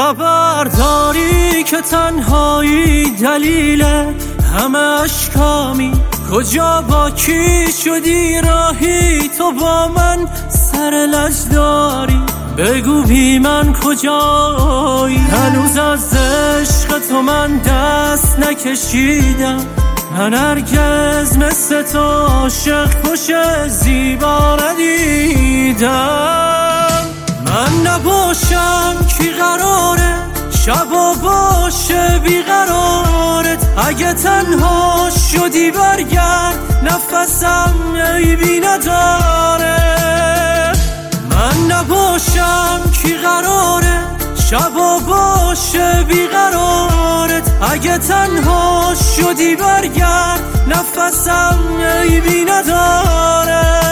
خبر داری که تنهایی دلیل همه اشکامی؟ کجا با کی شدی راهی تو با من سر لج داری؟ بگو بی من کجایی؟ هنوز از عشق تو من دست نکشیدم، من هرگز مثل تو عاشق کش زیبا ندیدم. من نباشم کی قراره شبا باشه بیقرارت؟ اگه تنها شدی برگرد نفسم عیبی نداره. من نباشم کی قراره شبا باشه بیقرارت؟ اگه تنها شدی برگرد نفسم عیبی نداره.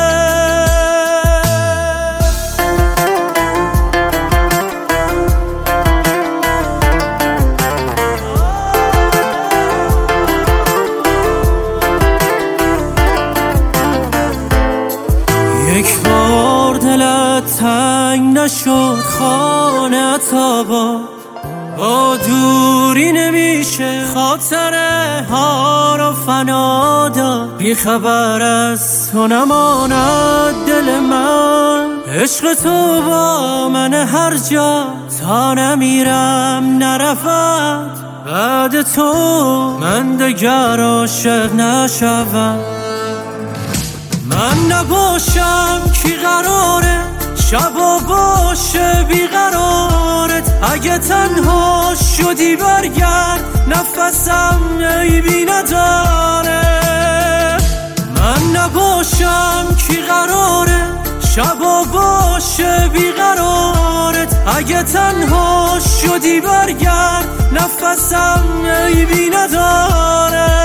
یک بار دلت تنگ نشد خانه تا با دوری نمیشه خاطره ها رو فنا داد. بی خبر از تو نماند دل من، عشق تو با من هر جا تا نمیرم نرفت. بعد تو من دگر عاشق نشوم. من نباشم کی قراره شبا باشه بیقرارت؟ اگه تنها شدی برگرد نفسم عیبی نداره. من نباشم کی قراره شبا باشه بیقرارت؟ اگه تنها شدی برگرد نفسم عیبی نداره.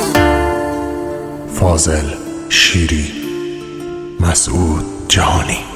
فاضل شیری، مسعود جهانی.